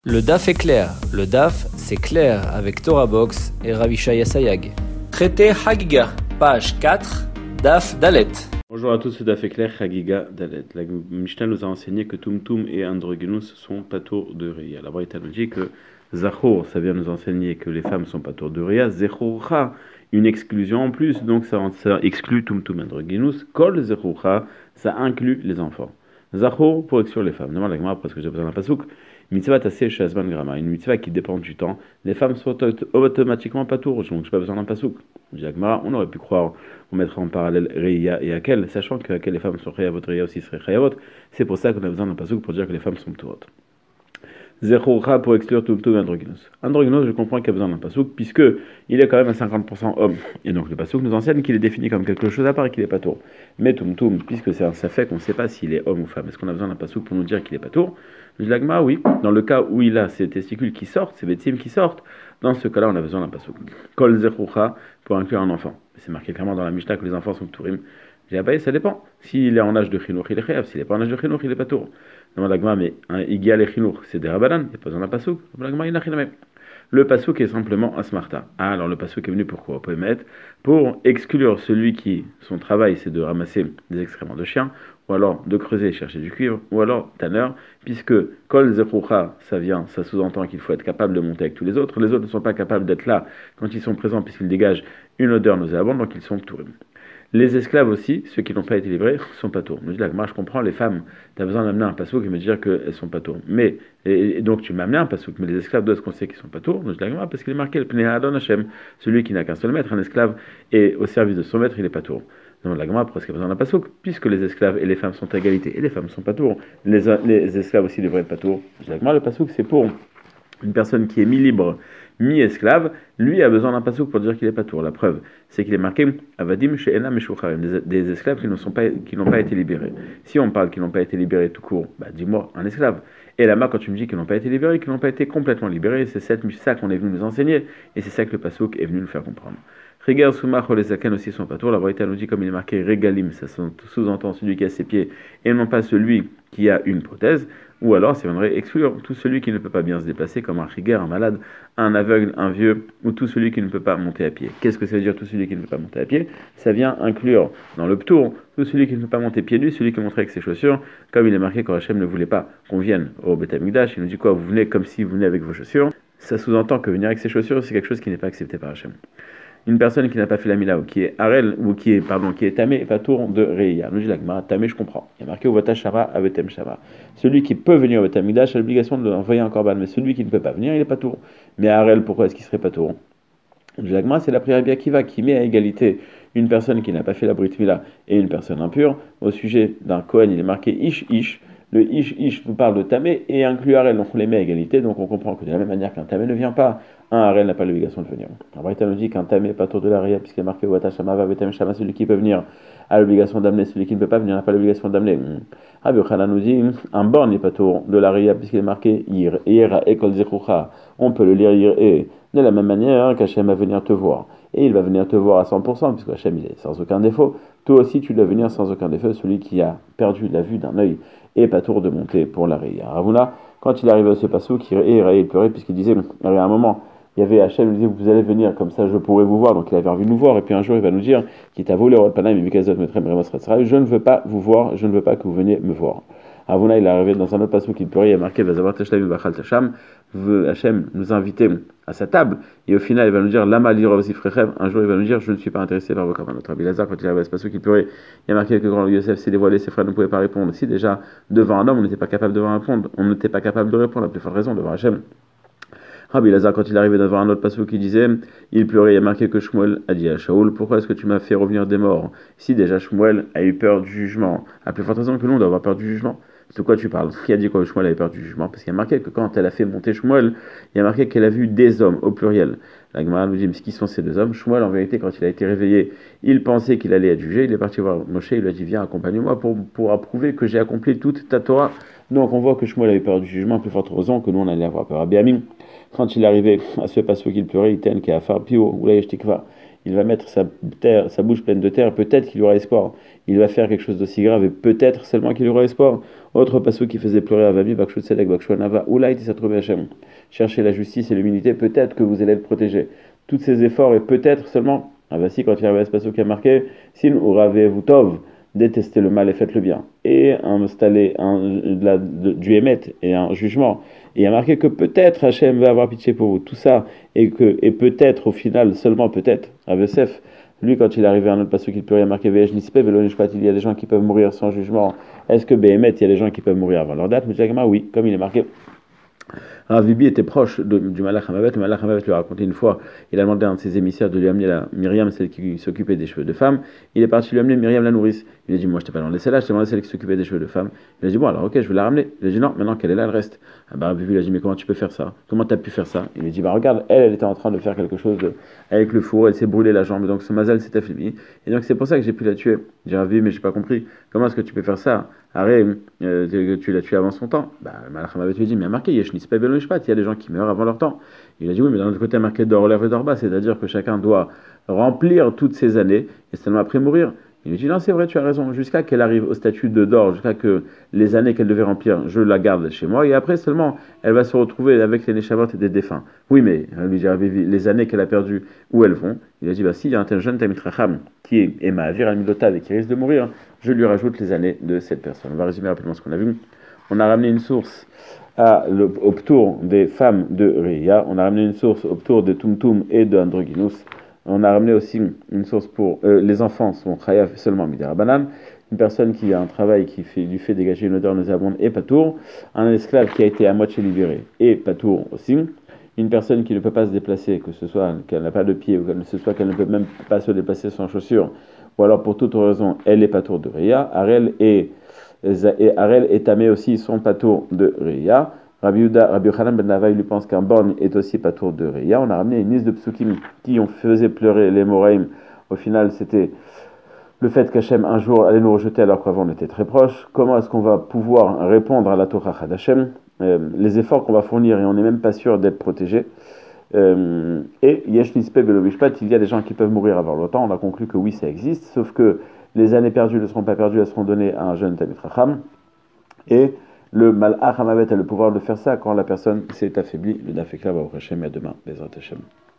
Le DAF est clair. Le DAF, c'est clair avec Torah Box et Ravishaya Sayag. Traité Hagiga, page 4, DAF Dalet. Bonjour à tous, ce DAF est clair, Hagiga Dalet. La Mishnah nous a enseigné que Tumtum et Androgynous sont patour de Ria. La Braïta nous dit que Zachor, ça vient nous enseigner que les femmes sont patour de Ria. Zechorcha, une exclusion en plus, donc ça exclut Tumtum et Androgynous. Kol Zechorcha, ça inclut les enfants. Zachor pour exclure les femmes. Demande la Gemara parce que j'ai besoin d'un pasouk. Mitzvah tassé shazban grama, une mitzvah qui dépend du temps. Les femmes sont automatiquement patour, donc je n'ai pas besoin d'un pasouk. Dit la Gemara, on aurait pu croire, on mettrait en parallèle Reya et Akel, sachant que Akel les femmes sont Chayavot, Reya aussi serait Chayavot. C'est pour ça qu'on a besoin d'un pasouk pour dire que les femmes sont patourot. Zechorcha pour exclure Tumtum et Androgynous. Androgynous, je comprends qu'il y a besoin d'un pasouk, puisque il est quand même à 50% homme. Et donc le pasouk nous enseigne qu'il est défini comme quelque chose à part et qu'il est patour. Mais Tumtum, puisque c'est un safek, on ne sait pas s'il est homme ou femme. Est-ce qu'on a besoin d'un pasouk pour nous dire qu'il est patour? Je dis l'agma, oui. Dans le cas où il a ses testicules qui sortent, ses bétim qui sortent, dans ce cas-là, on a besoin d'un pasouk. Kol Zechorcha pour inclure un enfant. C'est marqué clairement dans la Mishnah que les enfants sont tourim. Je dis, ça dépend. S'il est en âge de chinour, il est chayav. S'il n'est pas en âge de chinour, il est patour. Demande l'agma, mais Igia le chinour, c'est des rabanan, il n'y a pas besoin d'un pasouk. Le pasouk est simplement un smarta. Ah, alors le pasouk est venu pourquoi? On peut mettre pour exclure celui qui, son travail, c'est de ramasser des excréments de chiens, ou alors de creuser et chercher du cuivre, ou alors tanneur, puisque kol zechoucha, ça sous-entend qu'il faut être capable de monter avec tous les autres. Les autres ne sont pas capables d'être là quand ils sont présents, puisqu'ils dégagent une odeur nauséabonde, donc ils sont tourim. Les esclaves aussi, ceux qui n'ont pas été livrés, sont patours. Je dis là, moi je comprends, les femmes, tu as besoin d'amener un pasouk et me dire qu'elles sont patours. Mais, et donc tu m'as amené un pasouk, mais les esclaves doivent qu'on sait qu'ils sont patours. Je dis là, parce qu'il est marqué le Pnei Adon Hashem, celui qui n'a qu'un seul maître, un esclave, et au service de son maître, il est patour. Donc la Gemara, pourquoi est-ce qu'il y a besoin d'un pasouk? Puisque les esclaves et les femmes sont à égalité, et les femmes sont patours. Les esclaves aussi devraient être patours. Je dis là, le pasouk c'est pour une personne qui est mi-libre, mi-esclave, lui a besoin d'un pasouk pour dire qu'il est patour. La preuve, c'est qu'il est marqué Avadim she'ena meshucharim, des esclaves qui n'ont pas été libérés. Si on parle qu'ils n'ont pas été libérés tout court, dis-moi un esclave. Et là-bas, quand tu me dis qu'ils n'ont pas été libérés, qu'ils n'ont pas été complètement libérés, c'est ça qu'on est venu nous enseigner, et c'est ça que le pasouk est venu nous faire comprendre. Regar soumach les zaken aussi sont patour. La Braïta nous dit comme il est marqué regalim, ça sous-entend celui qui a ses pieds, et non pas celui qui a une prothèse. Ou alors, ça viendrait exclure tout celui qui ne peut pas bien se déplacer, comme un rigueur, un malade, un aveugle, un vieux, ou tout celui qui ne peut pas monter à pied. Qu'est-ce que ça veut dire tout celui qui ne peut pas monter à pied? Ça vient inclure dans le ptour tout celui qui ne peut pas monter pieds nus, celui qui monterait avec ses chaussures, comme il est marqué quand Hachem ne voulait pas qu'on vienne au Beth Amikdash. Il nous dit quoi? Vous venez comme si vous venez avec vos chaussures. Ça sous-entend que venir avec ses chaussures, c'est quelque chose qui n'est pas accepté par Hachem. Une personne qui n'a pas fait la mila ou qui est arel ou qui est tamé va tour de reya. Nous dit la Gemara, tamé je comprends. Il y a marqué au vata shava avetem shava. Celui qui peut venir au Beth Amikdash a l'obligation de l'envoyer un korban, mais celui qui ne peut pas venir, il est pas tour. Mais arel, pourquoi est-ce qu'il serait pas tour? Nous dit la Gemara, c'est la prière Biakiva qui met à égalité une personne qui n'a pas fait la brit mila et une personne impure. Au sujet d'un Kohen, il est marqué ish ish. Le ish nous parle de tamé et inclut arel, donc on les met à égalité, donc on comprend que de la même manière qu'un tamé ne vient pas, un harel n'a pas l'obligation de venir. Après, il nous dit qu'un tamé n'est pas tour de la ria, puisqu'il est marqué Watashama va betem shama, celui qui peut venir a l'obligation d'amener, celui qui ne peut pas venir n'a pas l'obligation d'amener. Rabbi Yochanan nous dit un born n'est pas tour de la ria, puisqu'il est marqué ir et kol zechoucha. On peut le lire ir et de la même manière qu'Hachem va venir te voir. Et il va venir te voir à 100%, puisque Hachem il est sans aucun défaut. Toi aussi, tu dois venir sans aucun défaut, celui qui a perdu la vue d'un œil et pas tour de monter pour la ria. Ravuna, quand il arrivait à ce pasouk, il pleurait, puisqu'il disait, il y avait un moment, il y avait Hachem, il disait, vous allez venir, comme ça je pourrai vous voir. Donc il avait envie de nous voir, et puis un jour il va nous dire, qui t'a volé au Panam et Mikazot Metrem je ne veux pas vous voir, je ne veux pas que vous veniez me voir. Ravuna, il est arrivé dans un autre pasouk, il pleurait, il a marqué, Hachem nous a invités à sa table, et au final il va nous dire, Lama lirovasi frechem, un jour il va nous dire, je ne suis pas intéressé par vos camarades. Notre Rabbi Lazare, quand il arrive à ce pasouk, il pleurait, il a marqué que grand Yosef s'est dévoilé, ses frères ne pouvaient pas répondre. Si déjà, devant un homme, on n'était pas capable de répondre, la plus forte raison devant Hachem. Rabbi Lazare, quand il arrivait devant un autre pasouk qui disait, il pleurait, il a marqué que Shmuel a dit à Shaoul, pourquoi est-ce que tu m'as fait revenir des morts? Si déjà Shmuel a eu peur du jugement, à plus forte raison que nous, on doit avoir peur du jugement. De quoi tu parles? Qui a dit quoi Shmuel avait peur du jugement? Parce qu'il y a marqué que quand elle a fait monter Shmuel, il y a marqué qu'elle a vu des hommes, au pluriel. La Gemara nous dit, mais qui sont ces deux hommes? Shmuel, en vérité, quand il a été réveillé, il pensait qu'il allait être jugé, il est parti voir Moshe, il lui a dit, viens, accompagne-moi pour approuver que j'ai accompli toute ta Torah. Donc on voit que Shmuel avait peur du jugement, à plus forte raison que nous, on allait avoir peur. Rabbi Amim, quand il arrivait à ce pasouk qu'il pleurait, il il va mettre sa bouche pleine de terre, peut-être qu'il y aura espoir. Il va faire quelque chose d'aussi grave et peut-être seulement qu'il y aura espoir. Autre passage qui faisait pleurer Avami, Bakshut Sedek, Bakshut Nava, Oulaï Tisatrouvé Hachem. Cherchez la justice et l'humilité, peut-être que vous allez être protégé. Tous ces efforts et peut-être seulement, voici quand il y avait ce passage qui a marqué, Sin Urave Vutov, détestez le mal et faites le bien. Et installer du émet et un jugement. Et il a marqué que peut-être Hachem va avoir pitié pour vous. Tout ça, et peut-être au final, seulement peut-être, Avesef, lui, quand il est arrivé à un autre passage qu'il peut rien marquer, il y a des gens qui peuvent mourir sans jugement. Est-ce que Béhémet, il y a des gens qui peuvent mourir avant leur date? Oui, comme il est marqué. Rav Bibi était proche du Malach Hamavet. Le Malach Hamavet lui a raconté une fois, il a demandé à un de ses émissaires de lui amener la Myriam, celle qui s'occupait des cheveux de femme. Il est parti lui amener Myriam la nourrice. Il a dit, moi je t'ai pas demandé celle-là, je t'ai demandé celle qui s'occupait des cheveux de femme. Il a dit, bon alors ok, je vais la ramener. Il a dit, non, maintenant qu'elle est là, elle reste. Rav Bibi lui a dit, mais comment tu peux faire ça? Comment tu as pu faire ça? Il lui a dit, bah regarde, elle était en train de faire quelque chose avec le four, elle s'est brûlée la jambe, donc ce mazal s'est affaibli. Et donc c'est pour ça que j'ai pu la tuer. J'ai dit, Rav Bibi, mais j'ai pas compris. Comment est-ce que tu peux faire ça? Arrête, tu l'as tué avant son temps. Bah, Malach Hamavet lui a dit, mais il y a marqué, Yeshnis Pebel Mishpat, il y a des gens qui meurent avant leur temps. Il a dit, oui, mais d'un autre côté, il y a marqué d'or lèvres et d'or bas, c'est-à-dire que chacun doit remplir toutes ces années et seulement après mourir. Il lui dit, non, c'est vrai, tu as raison, jusqu'à qu'elle arrive au statut de d'or, jusqu'à que les années qu'elle devait remplir, je la garde chez moi, et après seulement, elle va se retrouver avec les Neshavot et des défunts. Oui, mais, lui dit, les années qu'elle a perdues, où elles vont? Il a dit, bah si, il y a un tel jeune Tamit Racham qui est Ema'avir al-Midotav et qui risque de mourir, je lui rajoute les années de cette personne. On va résumer rapidement ce qu'on a vu. On a ramené une source au ptour des femmes de Réa, on a ramené une source au ptour de Tumtum et de Androgynous, on a ramené aussi une source pour les enfants sont chayav seulement midera banane, une personne qui a un travail qui lui fait dégager une odeur nauséabonde et patour, un esclave qui a été à moitié libéré et patour aussi, une personne qui ne peut pas se déplacer, que ce soit qu'elle n'a pas de pied ou que ce soit qu'elle ne peut même pas se déplacer sans chaussures, ou alors pour toute raison elle est patour de Réa, Arel et Tamé aussi sont patour de Réa. Rabbi Yochanan ben Nava lui pense qu'un borgne est aussi patour de Réa. On a ramené une liste de psukim qui ont fait pleurer les Moraïm. Au final, c'était le fait qu'Hachem un jour allait nous rejeter alors qu'avant on était très proches. Comment est-ce qu'on va pouvoir répondre à la Torah d'Hachem, les efforts qu'on va fournir et on n'est même pas sûr d'être protégé. Et Yesh Nispe Belo Mishpat, il y a des gens qui peuvent mourir avant longtemps. On a conclu que oui, ça existe, sauf que les années perdues ne seront pas perdues, elles seront données à un jeune Tamit Racham. Et le Malach Hamavet a le pouvoir de faire ça quand la personne s'est affaiblie. Le Daf est clair, Baruch Hashem, et à demain, Bezrat Hashem.